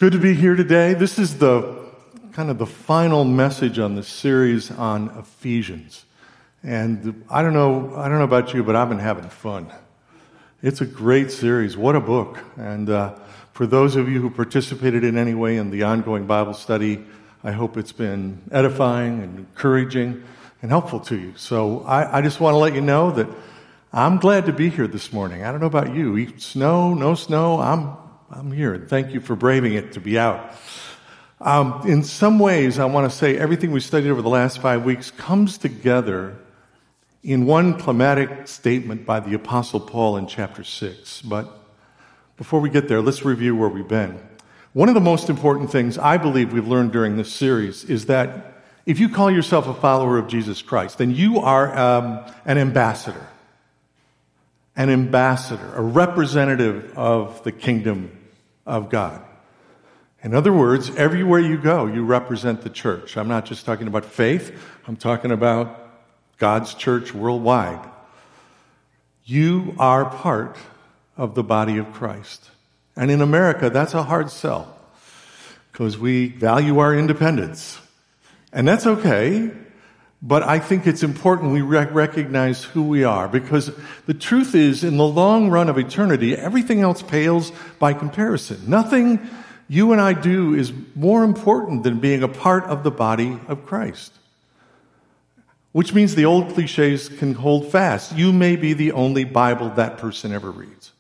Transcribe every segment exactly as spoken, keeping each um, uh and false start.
Good to be here today. This is the kind of the final message on the series on Ephesians. And I don't know, I don't know about you, but I've been having fun. It's a great series. What a book. And uh, for those of you who participated in any way in the ongoing Bible study, I hope it's been edifying and encouraging and helpful to you. So I, I just want to let you know that I'm glad to be here this morning. I don't know about you. Snow, no snow, I'm I'm here, and thank you for braving it to be out. Um, in some ways, I want to say everything we studied over the last five weeks comes together in one climatic statement by the Apostle Paul in chapter six. But before we get there, let's review where we've been. One of the most important things I believe we've learned during this series is that if you call yourself a follower of Jesus Christ, then you are um, an ambassador. An ambassador, a representative of the kingdom of God. In other words, everywhere you go, you represent the church. I'm not just talking about faith, I'm talking about God's church worldwide. You are part of the body of Christ. And in America, that's a hard sell because we value our independence. And that's okay. But I think it's important we rec- recognize who we are, because the truth is, in the long run of eternity, everything else pales by comparison. Nothing you and I do is more important than being a part of the body of Christ. Which means the old cliches can hold fast. You may be the only Bible that person ever reads.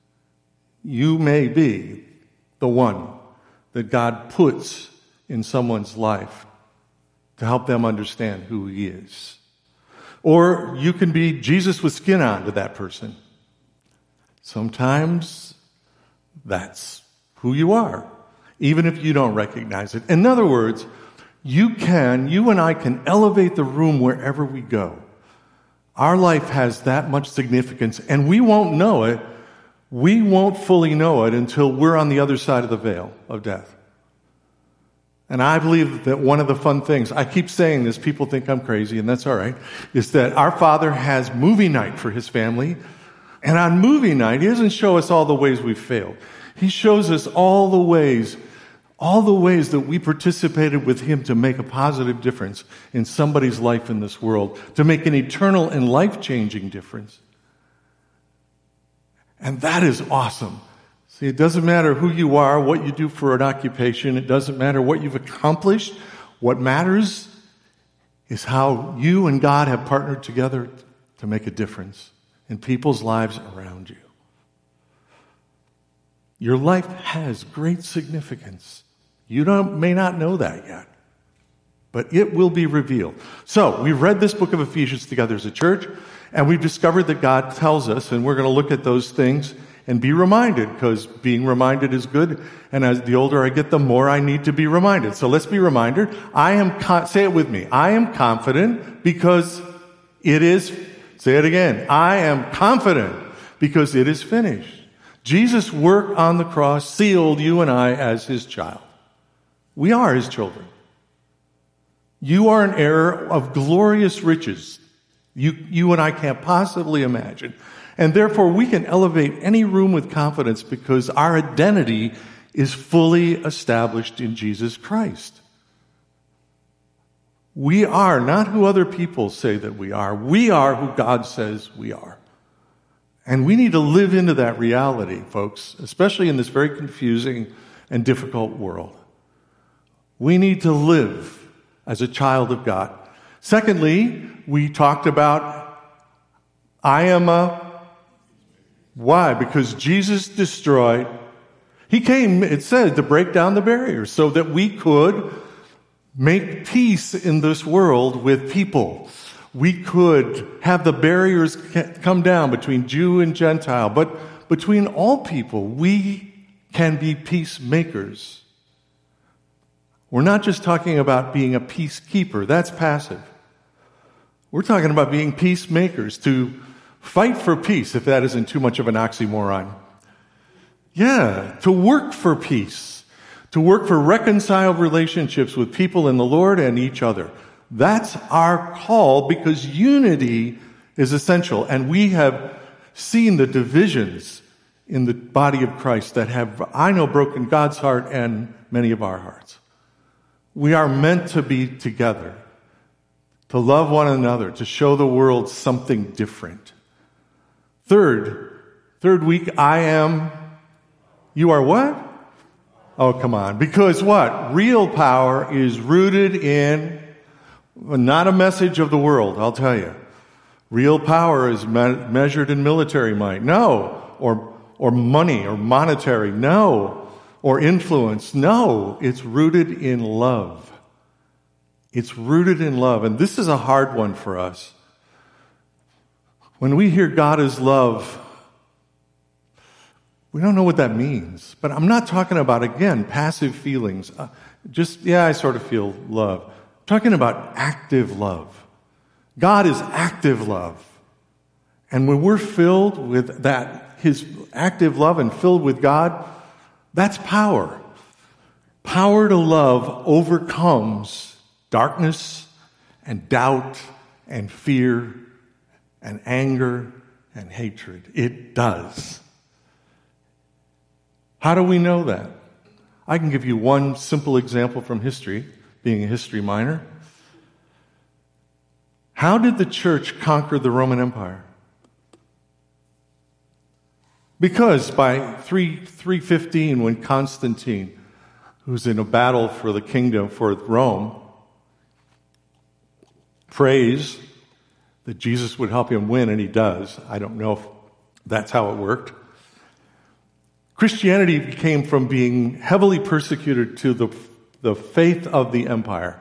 You may be the one that God puts in someone's life to help them understand who he is. Or you can be Jesus with skin on to that person. Sometimes that's who you are, even if you don't recognize it. In other words, you can, you and I can elevate the room wherever we go. Our life has that much significance, and we won't know it. We won't fully know it until we're on the other side of the veil of death. And I believe that one of the fun things, I keep saying this, people think I'm crazy, and that's all right, is that our Father has movie night for his family. And on movie night, he doesn't show us all the ways we've failed. He shows us all the ways, all the ways that we participated with him to make a positive difference in somebody's life in this world, to make an eternal and life-changing difference. And that is awesome. See, it doesn't matter who you are, what you do for an occupation. It doesn't matter what you've accomplished. What matters is how you and God have partnered together to make a difference in people's lives around you. Your life has great significance. You don't, may not know that yet, but it will be revealed. So, we've read this book of Ephesians together as a church, and we've discovered that God tells us, and we're going to look at those things and be reminded, because being reminded is good. And as the older I get, the more I need to be reminded. So let's be reminded. I am, con- say it with me. I am confident because it is, say it again. I am confident because it is finished. Jesus' work on the cross sealed you and I as his child. We are his children. You are an heir of glorious riches you, you and I can't possibly imagine. And therefore, we can elevate any room with confidence because our identity is fully established in Jesus Christ. We are not who other people say that we are. We are who God says we are. And we need to live into that reality, folks, especially in this very confusing and difficult world. We need to live as a child of God. Secondly, we talked about, I am a Why? Because Jesus destroyed, he came, it said, to break down the barriers so that we could make peace in this world with people. We could have the barriers come down between Jew and Gentile, but between all people, we can be peacemakers. We're not just talking about being a peacekeeper. That's passive. We're talking about being peacemakers, to fight for peace, if that isn't too much of an oxymoron. Yeah, to work for peace, to work for reconciled relationships with people in the Lord and each other. That's our call, because unity is essential. And we have seen the divisions in the body of Christ that have, I know, broken God's heart and many of our hearts. We are meant to be together, to love one another, to show the world something different. Third, third week, I am, you are what? Oh, come on. Because what? Real power is rooted in, not a message of the world, I'll tell you. Real power is me- measured in military might. No. Or or money or monetary. No. Or influence. No. It's rooted in love. It's rooted in love. And this is a hard one for us. When we hear God is love, we don't know what that means. But I'm not talking about, again, passive feelings. Uh, just, yeah, I sort of feel love. I'm talking about active love. God is active love. And when we're filled with that, his active love and filled with God, that's power. Power to love overcomes darkness and doubt and fear and anger and hatred. It does. How do we know that? I can give you one simple example from history, being a history minor. How did the church conquer the Roman Empire? Because by three fifteen, when Constantine, who's in a battle for the kingdom, for Rome, prays that Jesus would help him win, and he does. I don't know if that's how it worked. Christianity came from being heavily persecuted to the, the faith of the empire.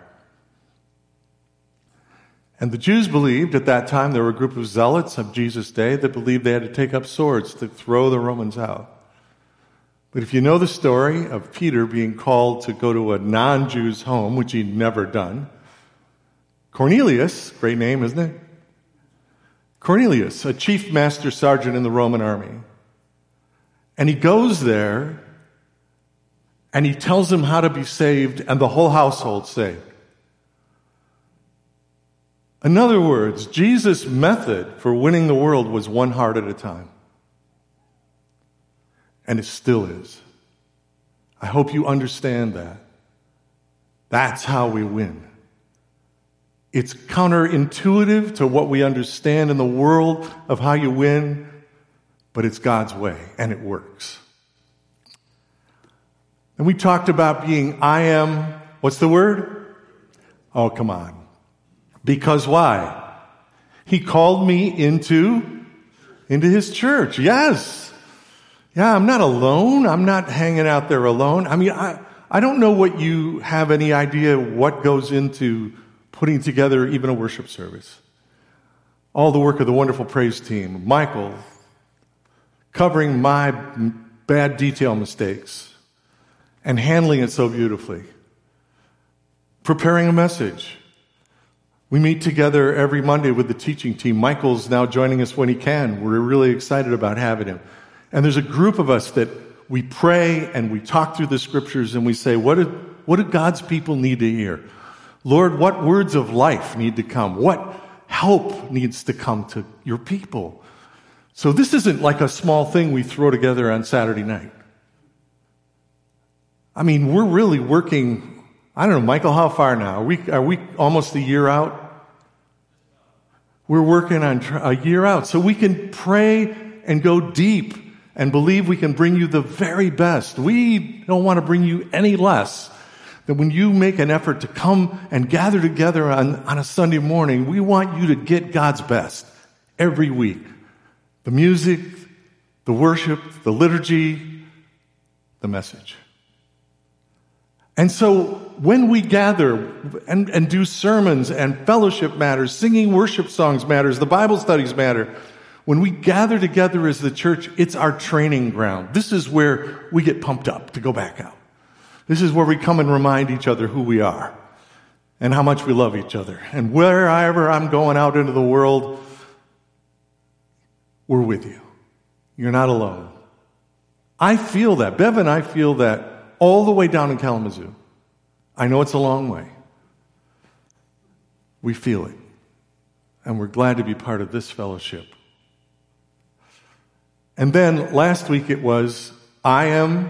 And the Jews believed at that time, there were a group of zealots of Jesus' day that believed they had to take up swords to throw the Romans out. But if you know the story of Peter being called to go to a non-Jew's home, which he'd never done, Cornelius, great name, isn't it? Cornelius, a chief master sergeant in the Roman army. And he goes there, and he tells him how to be saved, and the whole household saved. In other words, Jesus' method for winning the world was one heart at a time. And it still is. I hope you understand that. That's how we win. It's counterintuitive to what we understand in the world of how you win, but it's God's way, and it works. And we talked about being I am, what's the word? Oh, come on. Because why? He called me into, into his church. Yes. Yeah, I'm not alone. I'm not hanging out there alone. I mean, I, I don't know what you have any idea what goes into putting together even a worship service. All the work of the wonderful praise team. Michael, covering my bad detail mistakes and handling it so beautifully. Preparing a message. We meet together every Monday with the teaching team. Michael's now joining us when he can. We're really excited about having him. And there's a group of us that we pray and we talk through the scriptures and we say, what do, what do God's people need to hear? Lord, what words of life need to come? What help needs to come to your people? So this isn't like a small thing we throw together on Saturday night. I mean, we're really working, I don't know, Michael, how far now? Are we, are we almost a year out? We're working on a year out so we can pray and go deep and believe we can bring you the very best. We don't want to bring you any less than when you make an effort to come and gather together on, on a Sunday morning. We want you to get God's best every week. The music, the worship, the liturgy, the message. And so when we gather and, and do sermons and fellowship matters, singing worship songs matters, the Bible studies matter, when we gather together as the church, it's our training ground. This is where we get pumped up to go back out. This is where we come and remind each other who we are and how much we love each other. And wherever I'm going out into the world, we're with you. You're not alone. I feel that. Bev and I feel that all the way down in Kalamazoo. I know it's a long way. We feel it. And we're glad to be part of this fellowship. And then last week it was, I am,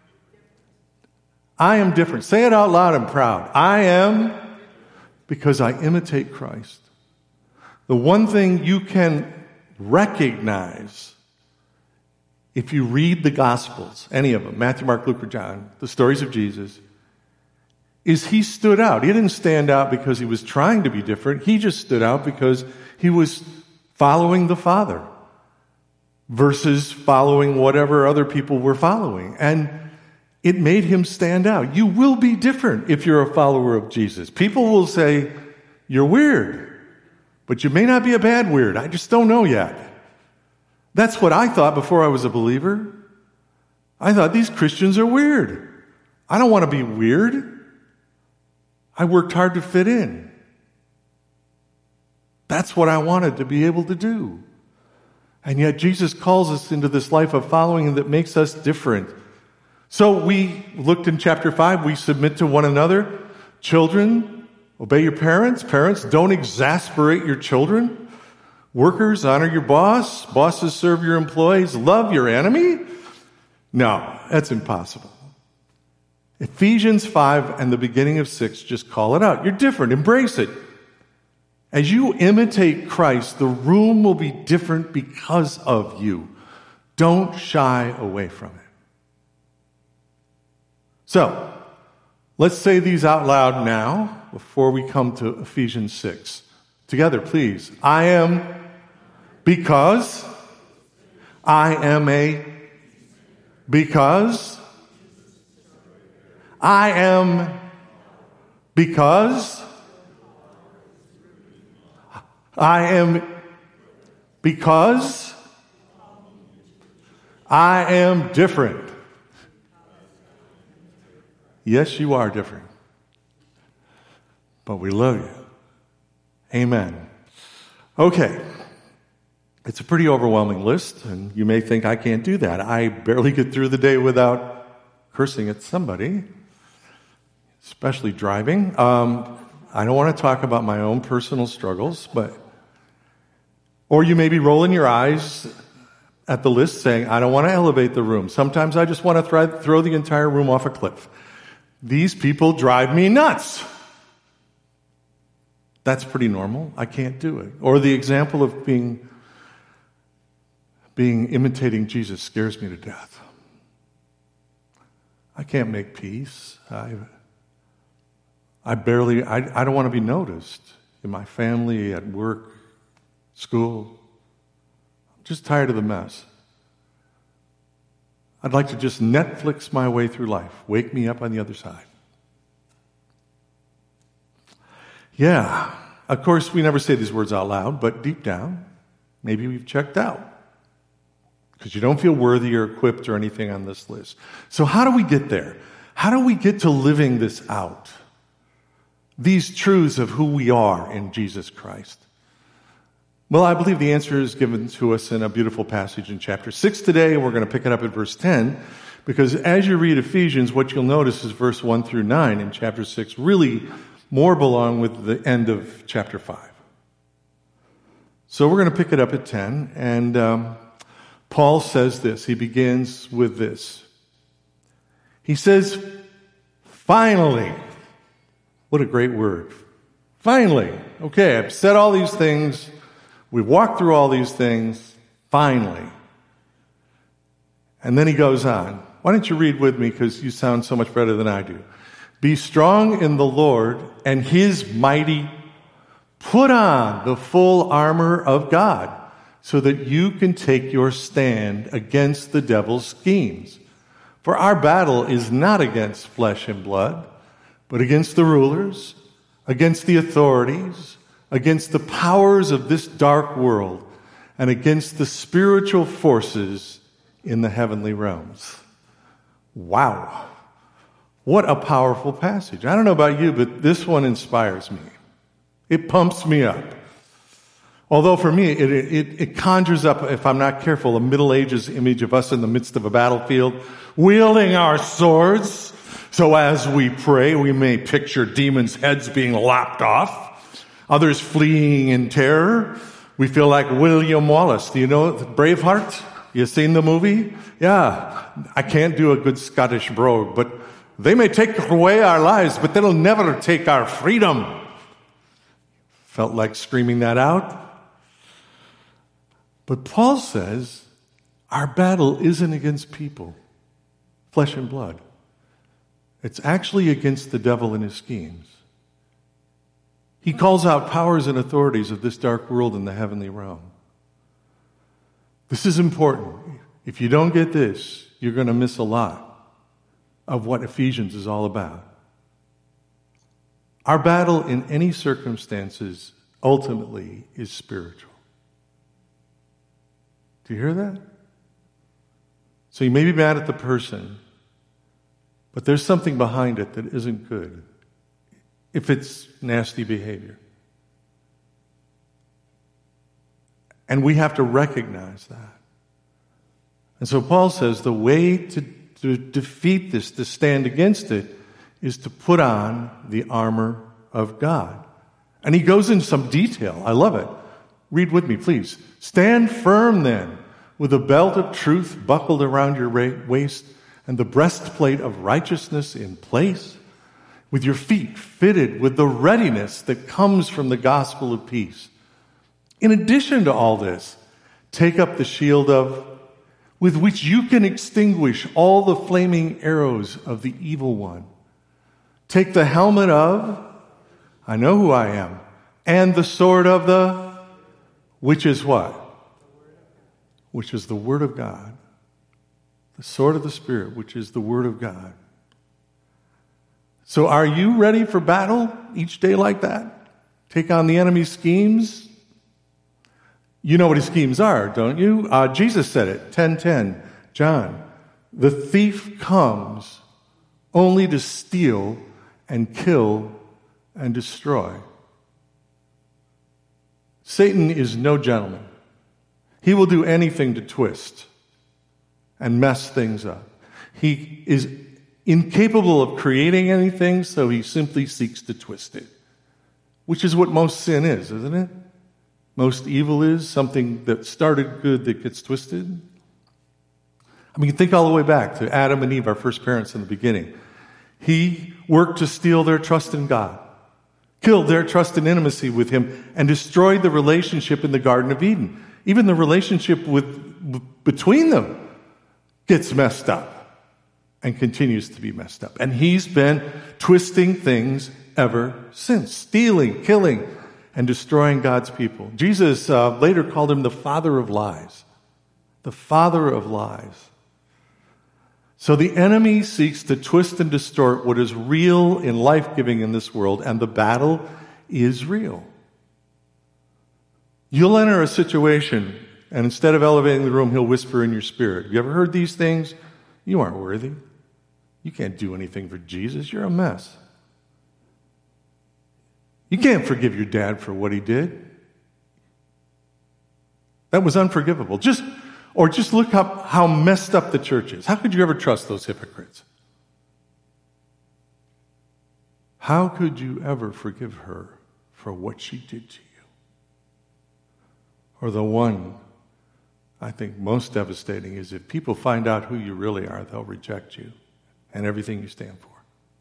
I am different. Say it out loud and proud. I am, because I imitate Christ. The one thing you can recognize if you read the Gospels, any of them, Matthew, Mark, Luke, or John, the stories of Jesus, is he stood out. He didn't stand out because he was trying to be different. He just stood out because he was following the Father versus following whatever other people were following. And it made him stand out. You will be different if you're a follower of Jesus. People will say, you're weird, but you may not be a bad weird. I just don't know yet. That's what I thought before I was a believer. I thought these Christians are weird. I don't want to be weird. I worked hard to fit in. That's what I wanted to be able to do. And yet Jesus calls us into this life of following him that makes us different. So we looked in chapter five, we submit to one another. Children, obey your parents. Parents, don't exasperate your children. Workers, honor your boss. Bosses, serve your employees. Love your enemy. No, that's impossible. Ephesians five and the beginning of six just call it out. You're different. Embrace it. As you imitate Christ, the room will be different because of you. Don't shy away from it. So, let's say these out loud now before we come to Ephesians six. Together, please. I am because I am a because I am because I am because I am different. Yes, you are different. But we love you. Amen. Okay. It's a pretty overwhelming list, and you may think I can't do that. I barely get through the day without cursing at somebody, especially driving. Um, I don't want to talk about my own personal struggles, but, or you may be rolling your eyes at the list saying, I don't want to elevate the room. Sometimes I just want to throw, throw the entire room off a cliff. These people drive me nuts. That's pretty normal. I can't do it. Or the example of being, being imitating Jesus scares me to death. I can't make peace. I, I barely, I, I don't want to be noticed in my family, at work, school. I'm just tired of the mess. I'd like to just Netflix my way through life. Wake me up on the other side. Yeah, of course, we never say these words out loud, but deep down, maybe we've checked out because you don't feel worthy or equipped or anything on this list. So how do we get there? How do we get to living this out? These truths of who we are in Jesus Christ. Well, I believe the answer is given to us in a beautiful passage in chapter six today, and we're going to pick it up at verse ten, because as you read Ephesians, what you'll notice is verse one through nine in chapter six really more belong with the end of chapter five. So we're going to pick it up at ten, and um, Paul says this. He begins with this. He says, finally. What a great word. Finally. Okay, I've said all these things. We've walked through all these things. Finally. And then he goes on. Why don't you read with me, because you sound so much better than I do. Be strong in the Lord and his mighty. Put on the full armor of God so that you can take your stand against the devil's schemes. For our battle is not against flesh and blood, but against the rulers, against the authorities, against the powers of this dark world, and against the spiritual forces in the heavenly realms. Wow. What a powerful passage. I don't know about you, but this one inspires me. It pumps me up. Although for me, it, it, it conjures up, if I'm not careful, a Middle Ages image of us in the midst of a battlefield, wielding our swords, so as we pray, we may picture demons' heads being lopped off, others fleeing in terror. We feel like William Wallace. Do you know Braveheart? You seen the movie? Yeah. I can't do a good Scottish brogue, but they may take away our lives, but they'll never take our freedom. Felt like screaming that out. But Paul says our battle isn't against people, flesh and blood. It's actually against the devil and his schemes. He calls out powers and authorities of this dark world in the heavenly realm. This is important. If you don't get this, you're going to miss a lot of what Ephesians is all about. Our battle in any circumstances ultimately is spiritual. Do you hear that? So you may be mad at the person, but there's something behind it that isn't good if it's nasty behavior. And we have to recognize that. And so Paul says the way to, to defeat this, to stand against it, is to put on the armor of God. And he goes into some detail. I love it. Read with me, please. Stand firm then, with a belt of truth buckled around your waist, and the breastplate of righteousness in place, with your feet fitted with the readiness that comes from the gospel of peace. In addition to all this, take up the shield of, with which you can extinguish all the flaming arrows of the evil one. Take the helmet of, I know who I am, and the sword of the, which is what? Which is the Word of God. The sword of the Spirit, which is the Word of God. So are you ready for battle each day like that? Take on the enemy's schemes? You know what his schemes are, don't you? Uh, Jesus said it, ten ten, John. The thief comes only to steal and kill and destroy. Satan is no gentleman. He will do anything to twist and mess things up. He is incapable of creating anything, so he simply seeks to twist it, which is what most sin is, isn't it? Most evil is something that started good that gets twisted. I mean, think all the way back to Adam and Eve, our first parents in the beginning. He worked to steal their trust in God, killed their trust and intimacy with him, and destroyed the relationship in the Garden of Eden. Even the relationship with between them gets messed up and continues to be messed up. And he's been twisting things ever since, stealing, killing, and destroying God's people. Jesus uh, later called him the father of lies. The father of lies. So the enemy seeks to twist and distort what is real and life-giving in this world, and the battle is real. You'll enter a situation, and instead of elevating the room, he'll whisper in your spirit. You ever heard these things? You aren't worthy. You can't do anything for Jesus. You're a mess. You can't forgive your dad for what he did. That was unforgivable. Just, or just look up how messed up the church is. How could you ever trust those hypocrites? How could you ever forgive her for what she did to you? Or the one, I think, most devastating is if people find out who you really are, they'll reject you and everything you stand for.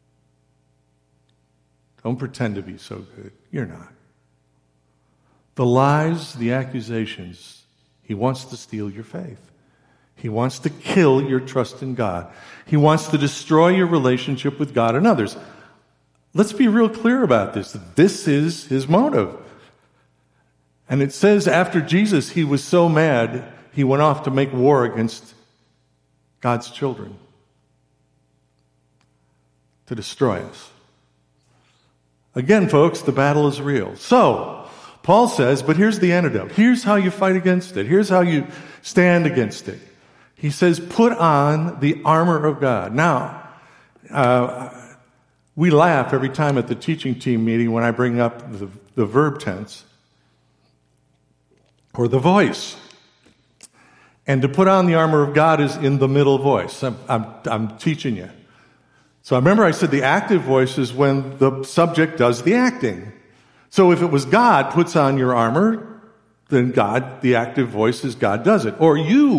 Don't pretend to be so good. You're not. The lies, the accusations, he wants to steal your faith. He wants to kill your trust in God. He wants to destroy your relationship with God and others. Let's be real clear about this. This is his motive. And it says after Jesus, he was so mad, he went off to make war against God's children, to destroy us. Again, folks, the battle is real. So, Paul says, but here's the antidote. Here's how you fight against it. Here's how you stand against it. He says, put on the armor of God. Now, uh, we laugh every time at the teaching team meeting when I bring up the, the verb tense or the voice. And to put on the armor of God is in the middle voice. I'm, I'm, I'm teaching you. So I remember I said the active voice is when the subject does the acting. So if it was God puts on your armor, then God, the active voice is God does it. Or you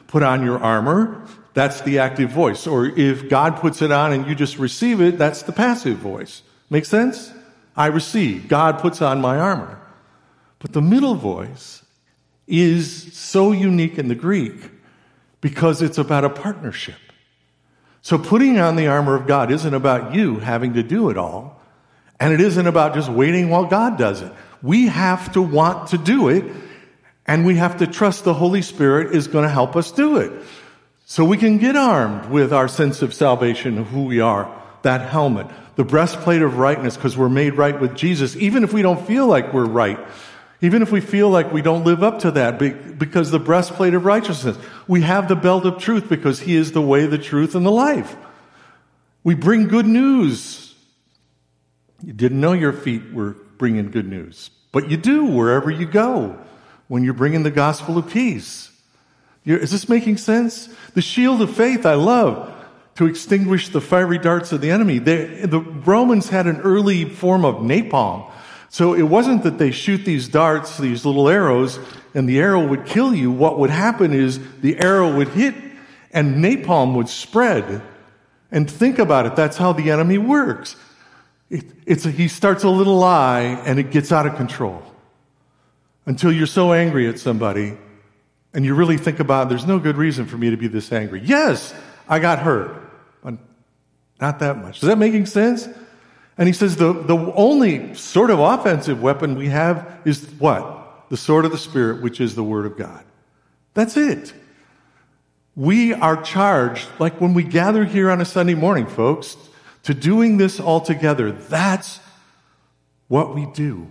put on your armor, that's the active voice. Or if God puts it on and you just receive it, that's the passive voice. Make sense? I receive. God puts on my armor. But the middle voice is so unique in the Greek because it's about a partnership. So putting on the armor of God isn't about you having to do it all, and it isn't about just waiting while God does it. We have to want to do it, and we have to trust the Holy Spirit is going to help us do it. So we can get armed with our sense of salvation, of who we are, that helmet, the breastplate of rightness, because we're made right with Jesus, even if we don't feel like we're right. Even if we feel like we don't live up to that, because the breastplate of righteousness. We have the belt of truth because He is the way, the truth, and the life. We bring good news. You didn't know your feet were bringing good news, but you do wherever you go when you're bringing the gospel of peace. You're, is this making sense? The shield of faith I love to extinguish the fiery darts of the enemy. They, the Romans had an early form of napalm. So it wasn't that they shoot these darts, these little arrows, and the arrow would kill you. What would happen is the arrow would hit and napalm would spread. And think about it, that's how the enemy works. It, it's a, he starts a little lie and it gets out of control. Until you're so angry at somebody and you really think about, there's no good reason for me to be this angry. Yes, I got hurt, but not that much. Is that making sense? And he says the, the only sort of offensive weapon we have is what? The sword of the Spirit, which is the Word of God. That's it. We are charged, like when we gather here on a Sunday morning, folks, to doing this all together. That's what we do.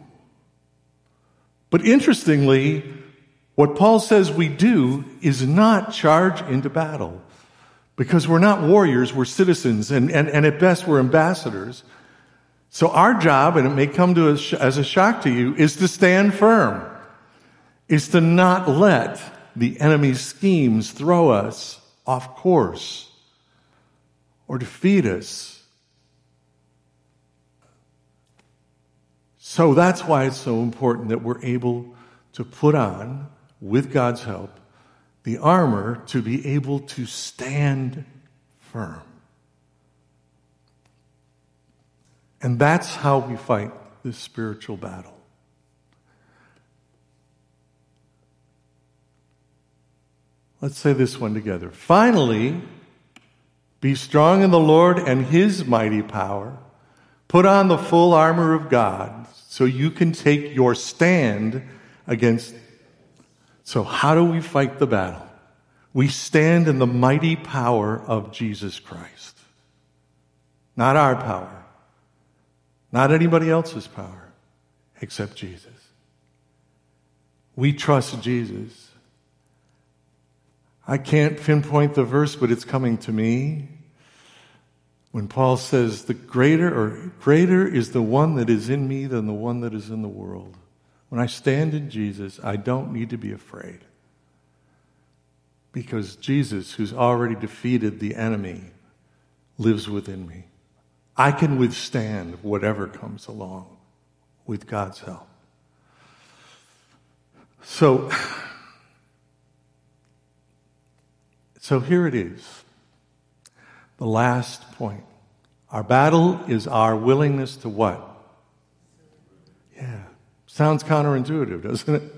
But interestingly, what Paul says we do is not charge into battle. Because we're not warriors, we're citizens, and, and, and at best we're ambassadors. So our job, and it may come to us as a shock to you, is to stand firm, is to not let the enemy's schemes throw us off course or defeat us. So that's why it's so important that we're able to put on, with God's help, the armor to be able to stand firm. And that's how we fight this spiritual battle. Let's say this one together. Finally, be strong in the Lord and His mighty power. Put on the full armor of God so you can take your stand against. So how do we fight the battle? We stand in the mighty power of Jesus Christ. Not our power. Not anybody else's power, except Jesus. We trust Jesus. I can't pinpoint the verse, but it's coming to me. When Paul says, the greater or greater is the one that is in me than the one that is in the world. When I stand in Jesus, I don't need to be afraid. Because Jesus, who's already defeated the enemy, lives within me. I can withstand whatever comes along with God's help. So, so here it is. The last point. Our battle is our willingness to what? Yeah. Sounds counterintuitive, doesn't it?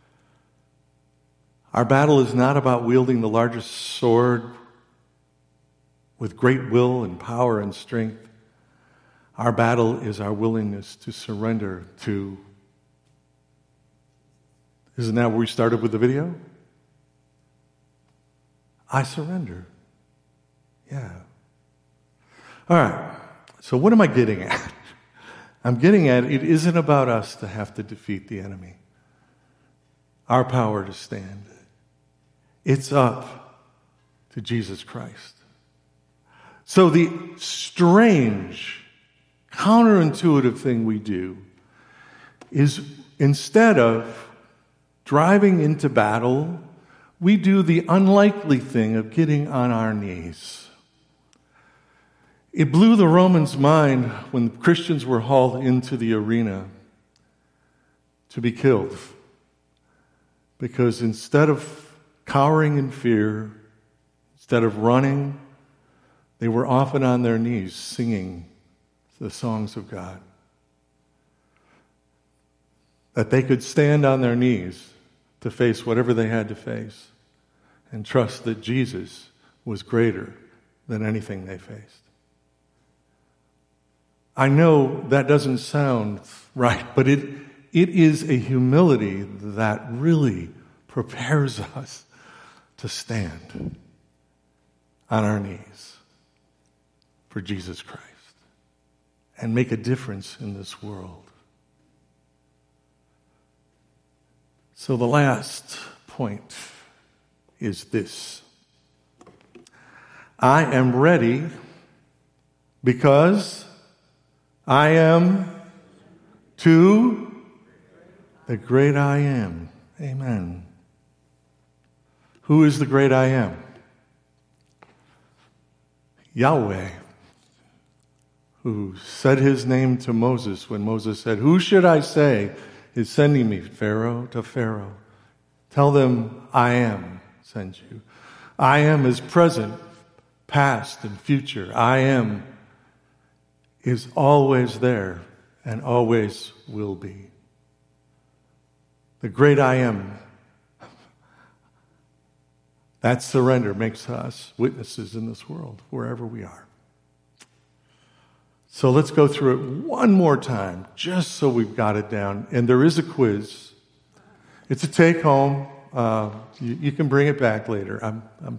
Our battle is not about wielding the largest sword with great will and power and strength. Our battle is our willingness to surrender to. Isn't that where we started with the video? I surrender. Yeah. All right. So what am I getting at? I'm getting at it isn't about us to have to defeat the enemy. Our power to stand. It's up to Jesus Christ. So the strange, counterintuitive thing we do is instead of driving into battle, we do the unlikely thing of getting on our knees. It blew the Romans' mind when Christians were hauled into the arena to be killed. Because instead of cowering in fear, instead of running, they were often on their knees singing the songs of God. That they could stand on their knees to face whatever they had to face and trust that Jesus was greater than anything they faced. I know that doesn't sound right, but it it is a humility that really prepares us to stand on our knees for Jesus Christ and make a difference in this world. So the last point is this. I am ready because I am to the great I am. Amen. Who is the great I am? Yahweh, who said his name to Moses when Moses said, "Who should I say is sending me, Pharaoh, to Pharaoh? Tell them I am sends you." I am is present, past, and future. I am is always there and always will be. The great I am. That surrender makes us witnesses in this world, wherever we are. So let's go through it one more time, just so we've got it down. And there is a quiz. It's a take-home. Uh, you, you can bring it back later. I'm, I'm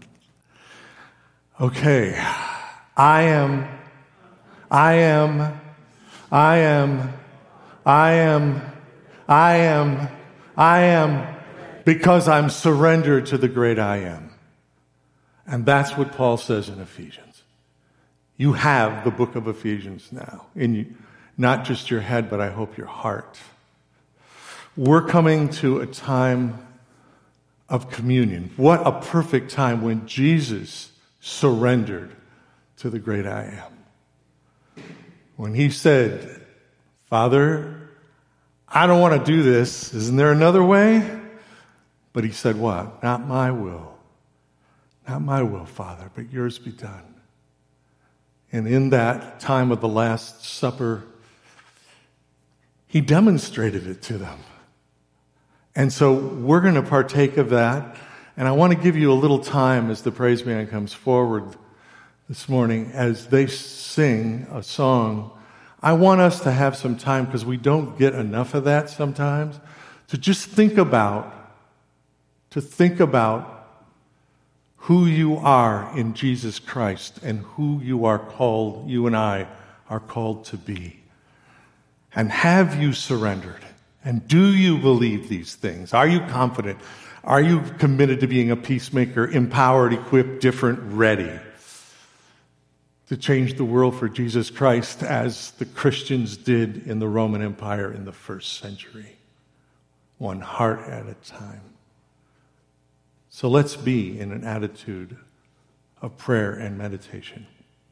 okay. I am, I am, I am, I am, I am, I am, because I'm surrendered to the great I am. And that's what Paul says in Ephesians. You have the book of Ephesians now, in you, not just your head, but I hope your heart. We're coming to a time of communion. What a perfect time when Jesus surrendered to the great I am. When he said, "Father, I don't want to do this. Isn't there another way?" But he said what? "Not my will. Not my will, Father, but yours be done." And in that time of the Last Supper, he demonstrated it to them. And so we're going to partake of that. And I want to give you a little time as the praise band comes forward this morning as they sing a song. I want us to have some time, because we don't get enough of that sometimes, to just think about, to think about who you are in Jesus Christ and who you are called, you and I are called to be. And have you surrendered? And do you believe these things? Are you confident? Are you committed to being a peacemaker, empowered, equipped, different, ready to change the world for Jesus Christ as the Christians did in the Roman Empire in the first century? One heart at a time. So let's be in an attitude of prayer and meditation.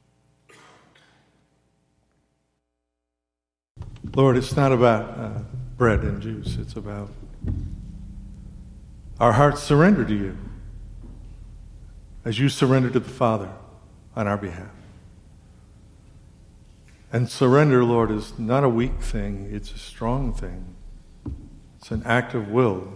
Lord, it's not about uh, bread and juice. It's about our hearts surrender to you as you surrender to the Father on our behalf. And surrender, Lord, is not a weak thing. It's a strong thing. It's an act of will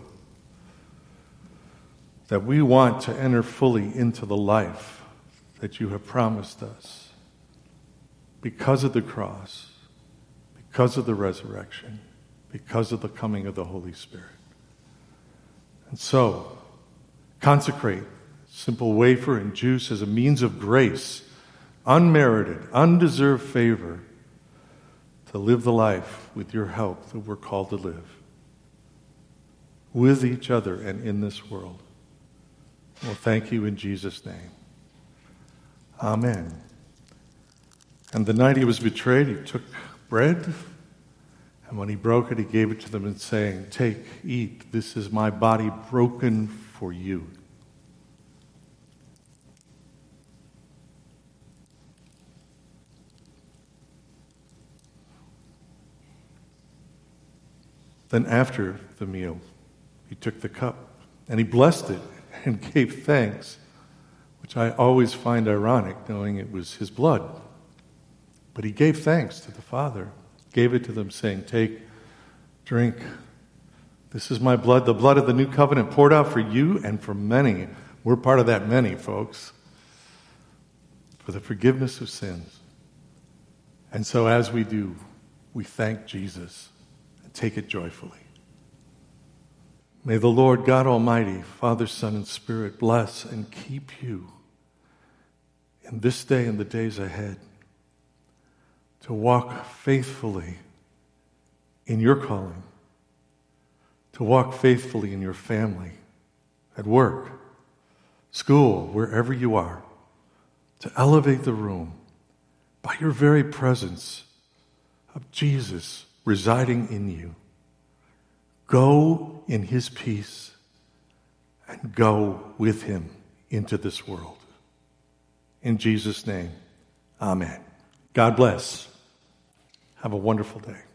that we want to enter fully into the life that you have promised us because of the cross, because of the resurrection, because of the coming of the Holy Spirit. And so, consecrate simple wafer and juice as a means of grace, unmerited, undeserved favor, to live the life with your help that we're called to live with each other and in this world. Well, thank you in Jesus' name. Amen. And the night he was betrayed, he took bread, and when he broke it, he gave it to them and saying, "Take, eat, this is my body broken for you." Then after the meal, he took the cup, and he blessed it, and gave thanks, which I always find ironic, knowing it was his blood. But he gave thanks to the Father, gave it to them, saying, "Take, drink. This is my blood, the blood of the new covenant poured out for you and for many." We're part of that many, folks. For the forgiveness of sins. And so as we do, we thank Jesus and take it joyfully. May the Lord God Almighty, Father, Son, and Spirit bless and keep you in this day and the days ahead to walk faithfully in your calling, to walk faithfully in your family, at work, school, wherever you are, to elevate the room by your very presence of Jesus residing in you. Go in his peace and go with him into this world. In Jesus' name, amen. God bless. Have a wonderful day.